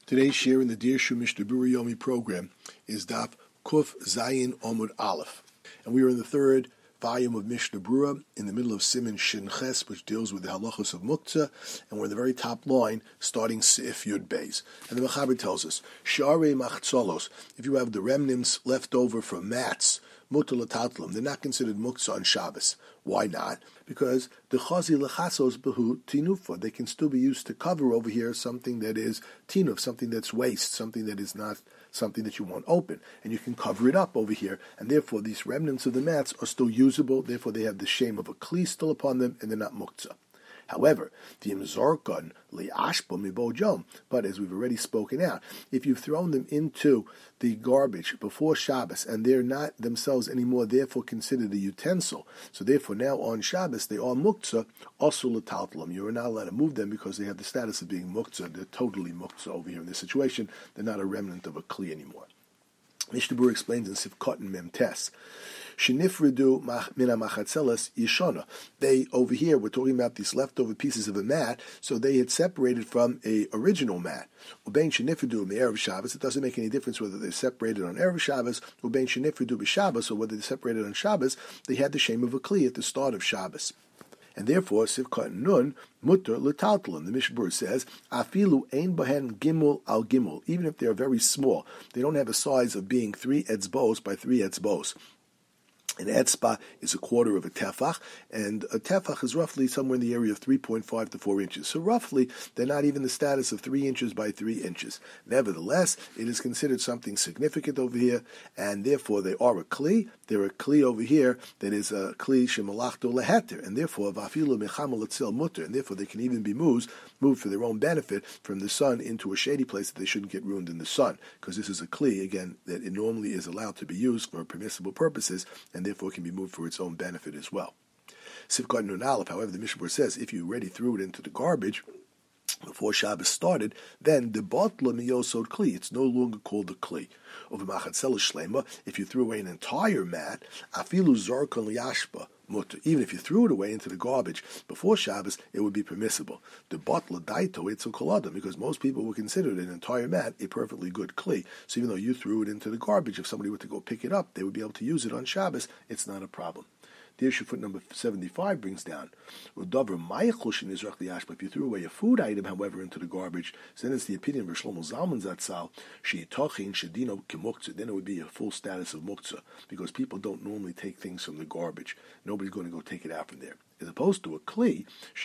Today's share in the Dirshu Mishnah Berurah Yomi program is Daf Kuf Zayin Omud Aleph. And we are in the third volume of Mishnah Berurah in the middle of Siman Shin Ches, which deals with the halachos of Muktzah, and we're in the very top line, starting Seif Yud Beis. And the Mechaber tells us, Sharei Machzolos, if you have the remnants left over from mats, Mutar L'Tatlam, they're not considered Muktzah on Shabbos. Why not? Because the Chazi L'Chasos Behu Tinufa, they can still be used to cover over here something that is Tinuf, something that's waste, something that is not something that you want open, and you can cover it up over here, and therefore these remnants of the mats are still usable, therefore they have the shame of a kli still upon them, and they're not muktzah. However, the imzorkon li'ashba mibojom, but as we've already spoken out, if you've thrown them into the garbage before Shabbos, and they're not themselves anymore therefore considered a utensil, so therefore now on Shabbos they are muktzah, also l'taltalam. You are not allowed to move them because they have the status of being muktzah. They're totally muktzah over here in this situation. They're not a remnant of a kli anymore. Mishnah Berurah explains in Sivkot and Memtes, Shinifridu mina machatzelas yishona. They, over here, we're talking about these leftover pieces of a mat, so they had separated from a original mat. Ubein shinifridu me'erev Shabbos, it doesn't make any difference whether they're separated on Erev Shabbos, ubein shinifridu b'Shabbos, or whether they're separated on Shabbos, they had the shame of a kli at the start of Shabbos. And therefore, Sivkot Nun, Mutter L'Taltalim. The Mishnah Berurah says, Afilu ein bahen gimel al gimel. Even if they are very small, they don't have a size of being 3 etzbos by 3 etzbos. An etzba is a quarter of a tefach, and a tefach is roughly somewhere in the area of 3.5 to 4 inches. So roughly, they're not even the status of 3 inches by 3 inches. Nevertheless, it is considered something significant over here, and therefore they are a kli. They're a kli over here that is a kli shemalachto leheter, and therefore vafilu mechamel etzel mutter, and therefore they can even be moved for their own benefit from the sun into a shady place that they shouldn't get ruined in the sun, because this is a kli, again, that it normally is allowed to be used for permissible purposes, and therefore can be moved for its own benefit as well. Sivkot Nun Aleph, however, the Mishnah Berurah says, if you already threw it into the garbage before Shabbos started, then the batla miyosod kli, it's no longer called a kli. Over machatzel shlema, if you threw away an entire mat, afilu zarkon liyashba, even if you threw it away into the garbage before Shabbos, it would be permissible. The batla daito it's a koladam, because most people would consider an entire mat a perfectly good kli. So even though you threw it into the garbage, if somebody were to go pick it up, they would be able to use it on Shabbos. It's not a problem. The issue foot number 75 brings down, if you threw away a food item, however, into the garbage, so then it's the opinion of Shlomo Zalman Zatzal, then it would be a full status of muktzah, because people don't normally take things from the garbage. Nobody's going to go take it out from there. As opposed to a kli,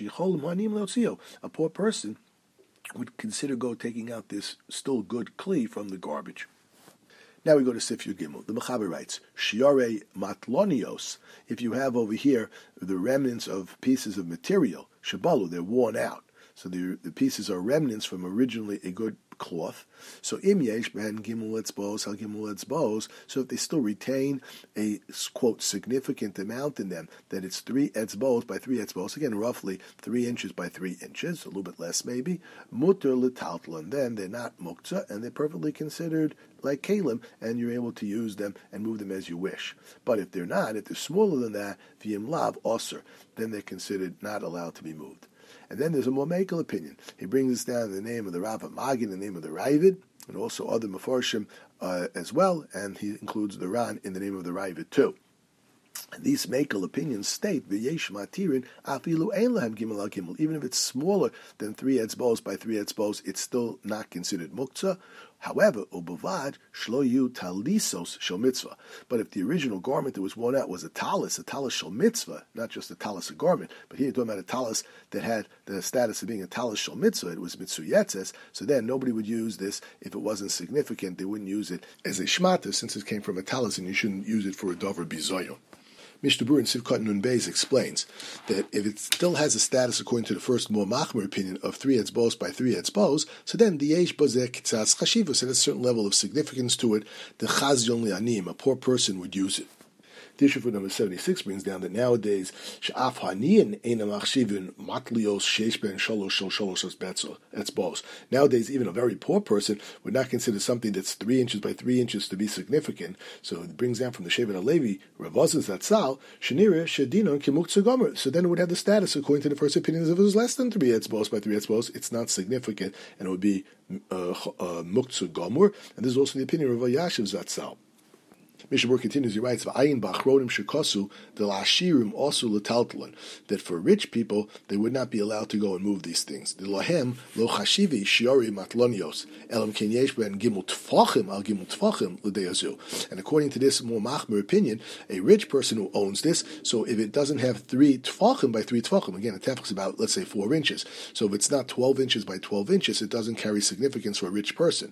a poor person would consider taking out this still good kli from the garbage. Now we go to Seif Yud Gimel. The Mechaber writes, Shiare matlonios, if you have over here the remnants of pieces of material, shabalu, they're worn out. So the pieces are remnants from originally a good cloth. So im yesh ben gimel etzbos hal gimel etzbos. So if they still retain a quote significant amount in them, that it's 3 etzbos by 3 etzbos, again roughly 3 inches by 3 inches, a little bit less maybe. Mutter l'taltlan, then they're not muktzah and they're perfectly considered like kalim, and you're able to use them and move them as you wish. But if they're not, if they're smaller than that, v'yim lav osir, then they're considered not allowed to be moved. And then there's a more Mekel opinion. He brings us down in the name of the Rav Magid, the name of the Ravid, and also other Mefarshim as well, and he includes the Ran in the name of the Ravid too. And these Mekel opinions state, V'yesh matirin afilu ein lahem gimel al gimel, even if it's smaller than 3 etzbos by 3 etzbos, it's still not considered muktzah. However, ubavad shlo yu talisos shel mitzvah. But if the original garment that was worn out was a talis shel mitzvah, not just a talis, a garment, but here you're talking about a talis that had the status of being a talis shel mitzvah, it was mitzuyetzes, so then nobody would use this if it wasn't significant. They wouldn't use it as a shmata, since it came from a talis, and you shouldn't use it for a davar bizayon. Mishnah Berurah in Sivkot Nun Beis explains that if it still has a status, according to the first more machmer opinion, of 3 etzbos by 3 etzbos, so then the yesh bozeh kitzas chashivus, and a certain level of significance to it, the chaz yon li'anim, a poor person would use it. The issue for number 76 brings down that nowadays, she'af haniyin eina machshivin matlios sheish ben shalosh etzbos. Nowadays, even a very poor person would not consider something that's 3 inches by 3 inches to be significant. So it brings down from the Shevet HaLevi, Rav Azar Zatzal, shenira shedinon kimuktzah gomer. So then it would have the status, according to the first opinion, as if it was less than 3 etzbos by 3 etzbos. It's not significant, and it would be muktzah gomer. And this is also the opinion of Rav Yashiv Zatzal. Mishabur continues, he writes, "V'ayin ba'achronim shekosu del ashirim also letaltalan," that for rich people they would not be allowed to go and move these things. The lohem lo chashivi shiori matlonios elam ken yesh ben gimel tfachim al gimel tfachim l'deyazu. And according to this more machmer opinion, a rich person who owns this, so if it doesn't have 3 tfachim by 3 tfachim, again, a tefach is about, let's say, 4 inches. So if it's not 12 inches by 12 inches, it doesn't carry significance for a rich person.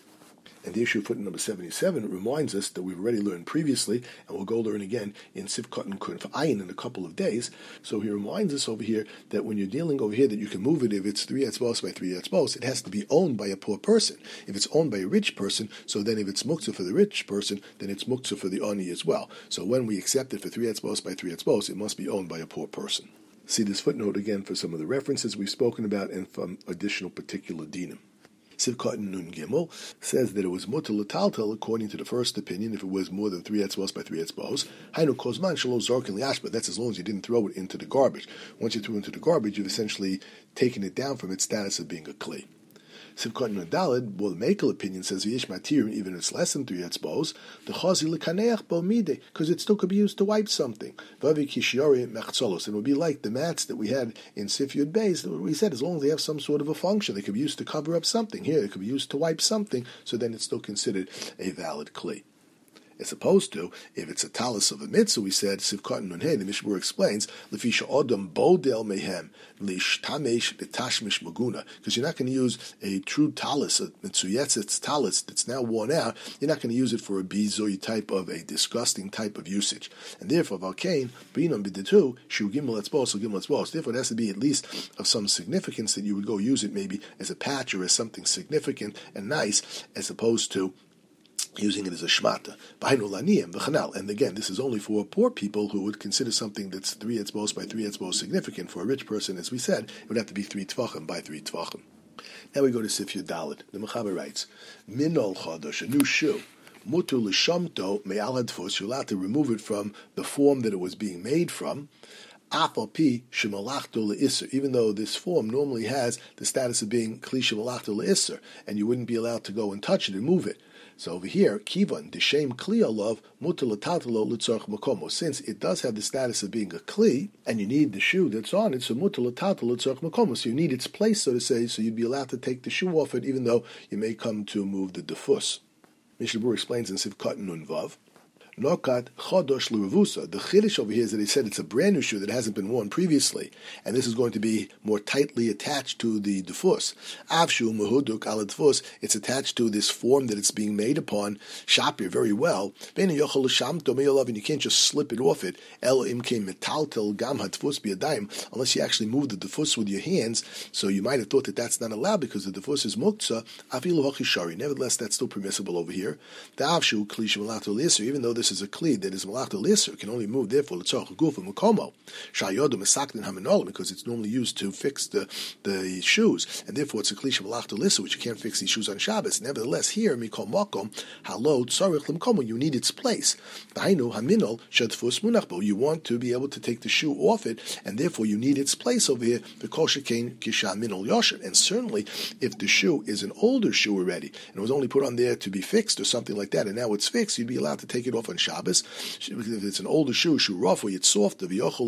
And the issue footnote number 77 reminds us that we've already learned previously, and we'll go learn again in Sivkot and Kunf Ayin in a couple of days. So he reminds us over here that when you're dealing over here that you can move it if it's 3 etzbos by 3 etzbos, it has to be owned by a poor person. If it's owned by a rich person, so then if it's muktzah for the rich person, then it's muktzah for the ani as well. So when we accept it for 3 etzbos by 3 etzbos, it must be owned by a poor person. See this footnote again for some of the references we've spoken about and from additional particular dinim. Sivkot Nun Gimel says that it was mutar l'taltal according to the first opinion if it was more than 3 etzbos by 3 etzbos. Hainu kozman shelo zorkin liashba. That's as long as you didn't throw it into the garbage. Once you threw it into the garbage, you've essentially taken it down from its status of being a kli. Sivkot Nun Daled, well, the Mekel opinion says v'yish matir, even if it's less than 3 etzbos, the chazi l'kaneach bo mide, because it still could be used to wipe something. Vavi kishiori mechzolos, and it would be like the mats that we had in Sif Yud Beis. We said as long as they have some sort of a function, they could be used to cover up something. Here, it could be used to wipe something, so then it's still considered a valid kli. As opposed to, if it's a talis of a mitzvah, we said, Sivkot Nun Hey, the Mishmur explains, Lefisha Odom Bodel Mehem, Lishtamesh Betashmish Maguna, because you're not going to use a true talis, a Mitzuyetzet's talis that's now worn out, you're not going to use it for a bizoi type of a disgusting type of usage. And therefore, Valkain, Binam Biditu, Shu Gimel Etzbos, or Gimel Etzbos, therefore it has to be at least of some significance that you would go use it maybe as a patch or as something significant and nice, as opposed to using it as a shmata. And again, this is only for poor people who would consider something that's 3 etzbos by 3 etzbos significant. For a rich person, as we said, it would have to be 3 tvachim by 3 tvachim. Now we go to Sif Yud Dalet. The Mechaber writes, Minol Chodosh, a new shoe. Mutu l'shamto me'al hadfus, you're allowed to remove it from the form that it was being made from. Even though this form normally has the status of being kli shemalachto le'isser, and you wouldn't be allowed to go and touch it and move it. So over here, kivan, the shem kli alav, mutar l'tatalo l'tzorch makomo. Since it does have the status of being a kli, and you need the shoe that's on it, so mutar l'tatalo l'tzorch makomo. So you need its place, so to say, so you'd be allowed to take the shoe off it, even though you may come to move the defus. Mishnah Berurah explains in Sivkot Nun Vav, Nokat Chodosh L'Revusa. The chiddush over here is that he said it's a brand new shoe that hasn't been worn previously, and this is going to be more tightly attached to the defus. Avshu Mahuduk Al Defus. It's attached to this form that it's being made upon. Shapir very well. And you can't just slip it off it. El Imke Metaltel Gam Hatfus Biadaim, unless you actually move the defus with your hands. So you might have thought that that's not allowed because the defus is muktzah. Afilu Hachishari. Nevertheless, that's still permissible over here. The Avshu Kli Shemalato L'Isser, even though this is a kli that is malachta l'isser, can only move therefore l'tzorach guf u'makomo shayodu mesaktin haminolim, because it's normally used to fix the shoes, and therefore it's a kli malachta l'isser, which you can't fix these shoes on Shabbos. Nevertheless, here mikol makom halo tzorich l'makomo, you need its place. Dainu haminol shadfus munachbo, you want to be able to take the shoe off it, and therefore you need its place over here. Because shekain kisha minol yosher, and certainly if the shoe is an older shoe already and it was only put on there to be fixed or something like that, and now it's fixed, you'd be allowed to take it off on Shabbos. If it's an older shoe rough, or it's soft, and you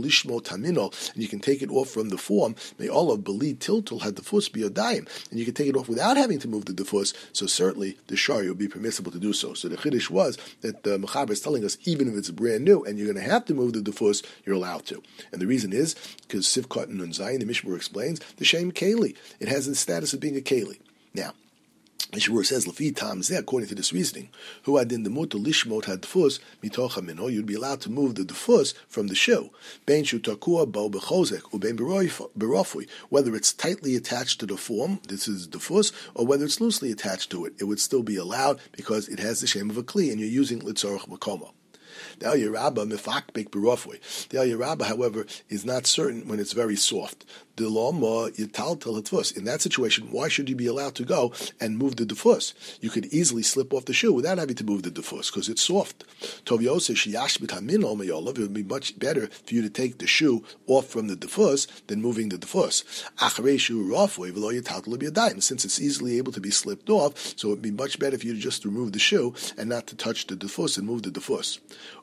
can take it off from the form, may all of belid tiltul had the fus be a dime, and you can take it off without having to move the defus, so certainly the shari would be permissible to do so. So the chiddush was that the Mechaber is telling us even if it's brand new and you're going to have to move the defus, you're allowed to. And the reason is because Sivkot Nun Zayin, the Mishmur explains, the shem keli, it has the status of being a keli. Now, Mishmur says, "Lefi tam zeh," according to this reasoning, "Hu adin demuto lishmot hadfus mitocha minho." You'd be allowed to move the defus from the shoe. Ben shu takua bo bechozek uben berofui. Whether it's tightly attached to the form, this is defus, or whether it's loosely attached to it, it would still be allowed because it has the shame of a kli, and you're using litzorach makomo. The El Yerabba mefakbek berofui. The El Yerabba, however, is not certain when it's very soft. In that situation, why should you be allowed to go and move the defus? You could easily slip off the shoe without having to move the defus because it's soft. It would be much better for you to take the shoe off from the defus than moving the defus. Since it's easily able to be slipped off, so it would be much better for you to just remove the shoe and not to touch the defus and move the defus.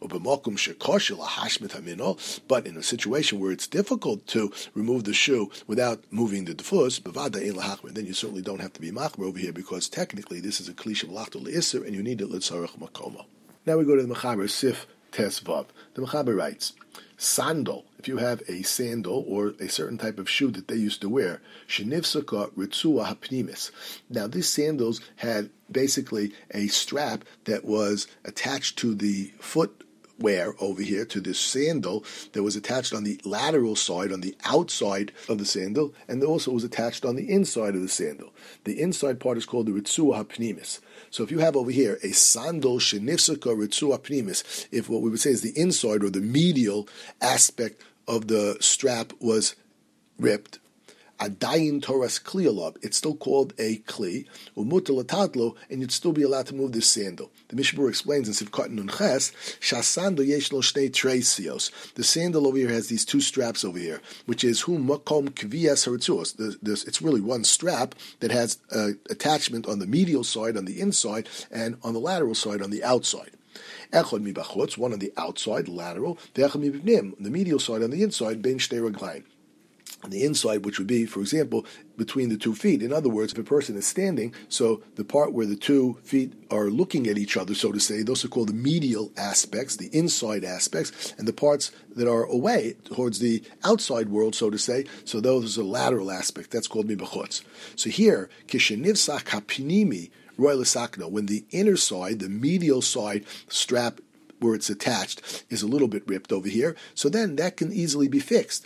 But in a situation where it's difficult to remove the shoe without moving the defus, then you certainly don't have to be machmer over here because technically this is a kli shemalachto le'isser and you need it l'tzarech makomo. Now we go to the Mechaber Sif Tes Vav. The Mechaber writes, sandal, if you have a sandal or a certain type of shoe that they used to wear, shenifsaka ritzua hapnimis. Now these sandals had basically a strap that was attached to the footwear over here, to this sandal that was attached on the lateral side, on the outside of the sandal, and also was attached on the inside of the sandal. The inside part is called the ritzua hapnimis. So if you have over here a sandal shenifsaka ritzua hapnimis, if what we would say is the inside or the medial aspect of the strap was ripped, adayin toras kli alav, it's still called a kli, umutal atadlo, and you'd still be allowed to move this sandal. The Mishnah explains in Sivkat Nun Ches, shasando yesh lo shnei treisios. The sandal over here has these two straps over here, which is hu makom kvias haritzuos. It's really one strap that has attachment on the medial side, on the inside, and on the lateral side, on the outside. Echad mibachutz, one on the outside, lateral, ve'echad mibnim, the medial side, on the inside, ben shtei raglaim. On the inside, which would be, for example, between the 2 feet. In other words, if a person is standing, so the part where the 2 feet are looking at each other, so to say, those are called the medial aspects, the inside aspects, and the parts that are away towards the outside world, so to say, so those are the lateral aspect. That's called mibachutz. So here, kishenivsak hapinimi roy l'sakno, when the inner side, the medial side strap where it's attached is a little bit ripped over here, so then that can easily be fixed.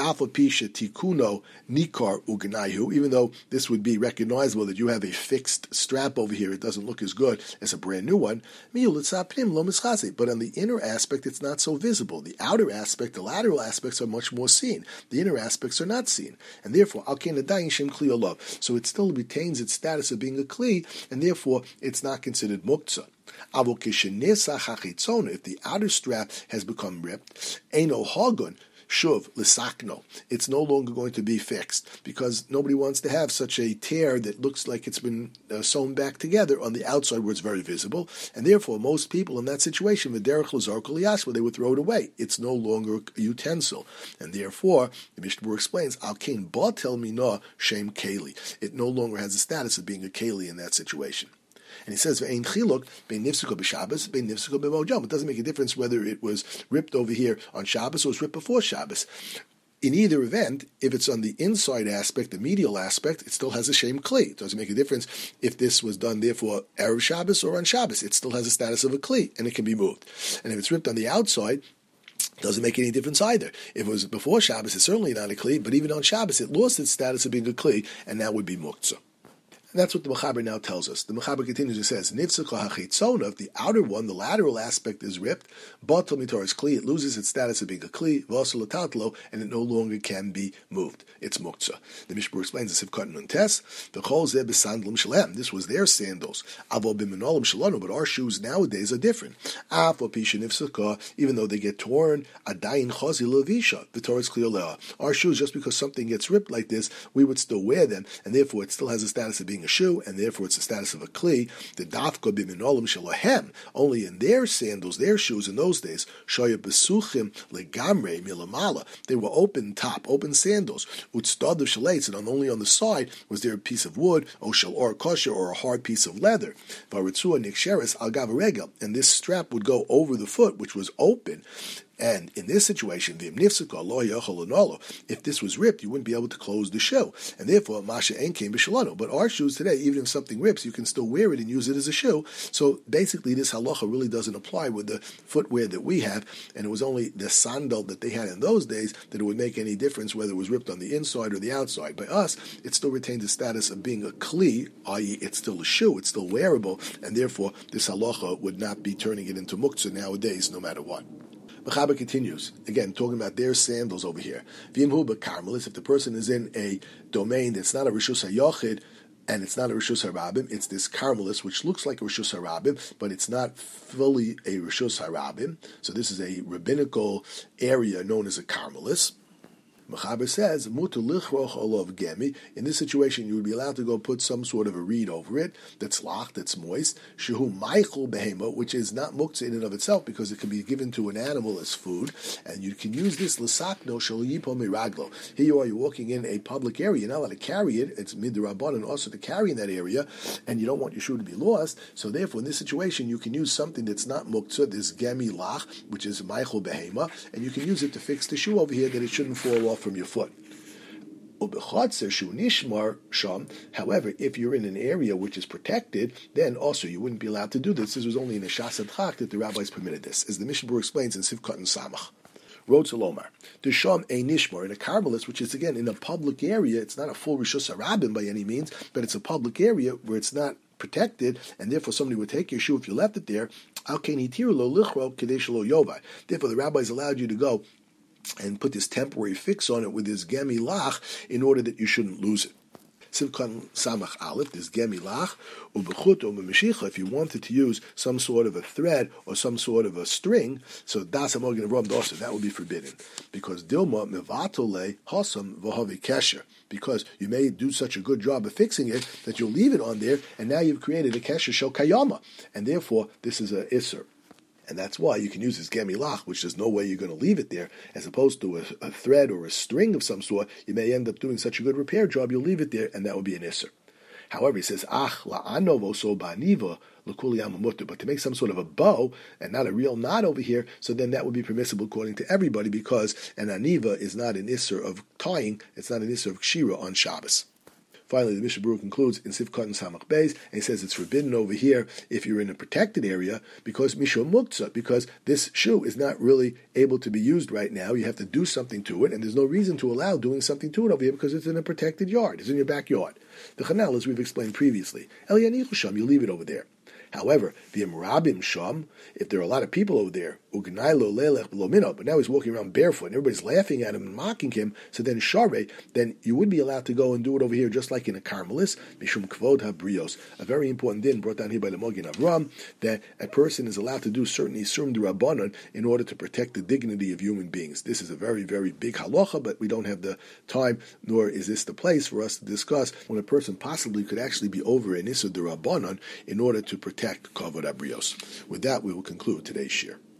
Tikuno nikar ugnayu, even though this would be recognizable that you have a fixed strap over here, it doesn't look as good as a brand new one. But on the inner aspect, it's not so visible. The outer aspect, the lateral aspects are much more seen. The inner aspects are not seen. And therefore, so it still retains its status of being a kli, and therefore it's not considered muktzah. If the outer strap has become ripped, eino hagun, shuv l'sakno, it's no longer going to be fixed because nobody wants to have such a tear that looks like it's been sewn back together on the outside where it's very visible, and therefore most people in that situation, v'derech l'zar kol yasva, they would throw it away. It's no longer a utensil, and therefore the Mishnah explains al kain batel mina shem keli. It no longer has the status of being a keli in that situation. And he says, it doesn't make a difference whether it was ripped over here on Shabbos or it was ripped before Shabbos. In either event, if it's on the inside aspect, the medial aspect, it still has a shem kli. It doesn't make a difference if this was done, therefore, Erev Shabbos or on Shabbos. It still has a status of a kli, and it can be moved. And if it's ripped on the outside, it doesn't make any difference either. If it was before Shabbos, it's certainly not a kli, but even on Shabbos, it lost its status of being a kli, and that would be muktzah. And that's what the Mechaber now tells us. The Mechaber continues and says, Nifsaka hachitzona, if the outer one, the lateral aspect is ripped, batal mitoris kli, it loses its status of being a kli, v'asur l'tatlo, and it no longer can be moved. It's muktzah. The Mishpur explains this, Sivkat Nun Tes, v'chol zeh b'sandlim shalem, this was their sandals, avo b'minolim shalanu, but our shoes nowadays are different. Afo pisha nifsaka, even though they get torn, adayin chazi levisha, v'toris kli olea. Our shoes, just because something gets ripped like this, we would still wear them, and therefore it still has a status of being a shoe, and therefore it's the status of a kli. The dafka b'minolim shalahem, only in their sandals, their shoes in those days, shoya besuchim legamre milamala, they were open top, open sandals. Utstad of shalates, and only on the side was there a piece of wood, or shal or kosher, or a hard piece of leather. Varitzua niksheres al gavaregel, and this strap would go over the foot, which was open. And in this situation, if this was ripped, you wouldn't be able to close the shoe. And therefore, Masha Ein Kein B'Shalano. But our shoes today, even if something rips, you can still wear it and use it as a shoe. So basically, this halacha really doesn't apply with the footwear that we have. And it was only the sandal that they had in those days that it would make any difference whether it was ripped on the inside or the outside. By us, it still retains the status of being a kli, i.e. it's still a shoe, it's still wearable, and therefore this halacha would not be turning it into muktzah nowadays, no matter what. Mechaber continues, again, talking about their sandals over here. V'imhu b'karmelis, if the person is in a domain that's not a Rishus HaYochid, and it's not a Rishus HaRabim, it's this karmelis, which looks like a Rishus HaRabim, but it's not fully a Rishus HaRabim. So this is a rabbinical area known as a karmelis. Mechaber says, Mutu lichroch olav gemi. In this situation, you would be allowed to go put some sort of a reed over it that's lach, that's moist. Shehu meichel behema, which is not muktzah in and of itself because it can be given to an animal as food, and you can use this l'sakno shel yipo miraglo. Here you are, you're walking in a public area, you're not allowed to carry it. It's midrabban and also to carry in that area, and you don't want your shoe to be lost. So therefore, in this situation, you can use something that's not muktzah, this gemi lach, which is meichel behema, and you can use it to fix the shoe over here that it shouldn't fall off from your foot. However, if you're in an area which is protected, then also you wouldn't be allowed to do this. This was only in a Shas Adchak that the rabbis permitted this, as the Mishnah Berurah explains in Sivkot and Samach. Road Salomar. The Sham a Nishmar, in a karmelis, which is again in a public area. It's not a full Rishus HaRabim by any means, but it's a public area where it's not protected, and therefore somebody would take your shoe if you left it there. Therefore, the rabbis allowed you to go and put this temporary fix on it with this gemi lach in order that you shouldn't lose it. Sivkon Samach Aleph, this gemi lach, ubechut or memeshicha, if you wanted to use some sort of a thread or some sort of a string, so das amogin rom dosa, that would be forbidden. Because dilma mevatole hosam v'havi kesher, because you may do such a good job of fixing it that you'll leave it on there, and now you've created a kesher shel kayama, and therefore this is a isser. And that's why you can use this gemi lach, which there's no way you're going to leave it there, as opposed to a thread or a string of some sort. You may end up doing such a good repair job, you'll leave it there, and that would be an isser. However, he says, la'anovo so ba'aniva l'kuli amamutter, but to make some sort of a bow and not a real knot over here, so then that would be permissible according to everybody, because an aniva is not an isser of tying, it's not an isser of kshira on Shabbos. Finally, the Mishnah Berurah concludes in Sivkot and Samach Beis, and he says it's forbidden over here if you're in a protected area because Mishum Muktzah, because this shoe is not really able to be used right now. You have to do something to it, and there's no reason to allow doing something to it over here because it's in a protected yard. It's in your backyard. The Chanel, as we've explained previously, El Yanichu Sham, you leave it over there. However, the Rabim Sham, if there are a lot of people over there, but now he's walking around barefoot and everybody's laughing at him and mocking him, so then Share, then you would be allowed to go and do it over here just like in a karmelis, Mishum Kvod HaBrios. A very important din brought down here by the Mogin Avram, that a person is allowed to do certain Isurim D'Rabbanan in order to protect the dignity of human beings. This is a very, very big halacha, but we don't have the time, nor is this the place for us to discuss when a person possibly could actually be over an Isur D'Rabbanan in order to protect Kavod HaBrios. With that, we will conclude today's shir.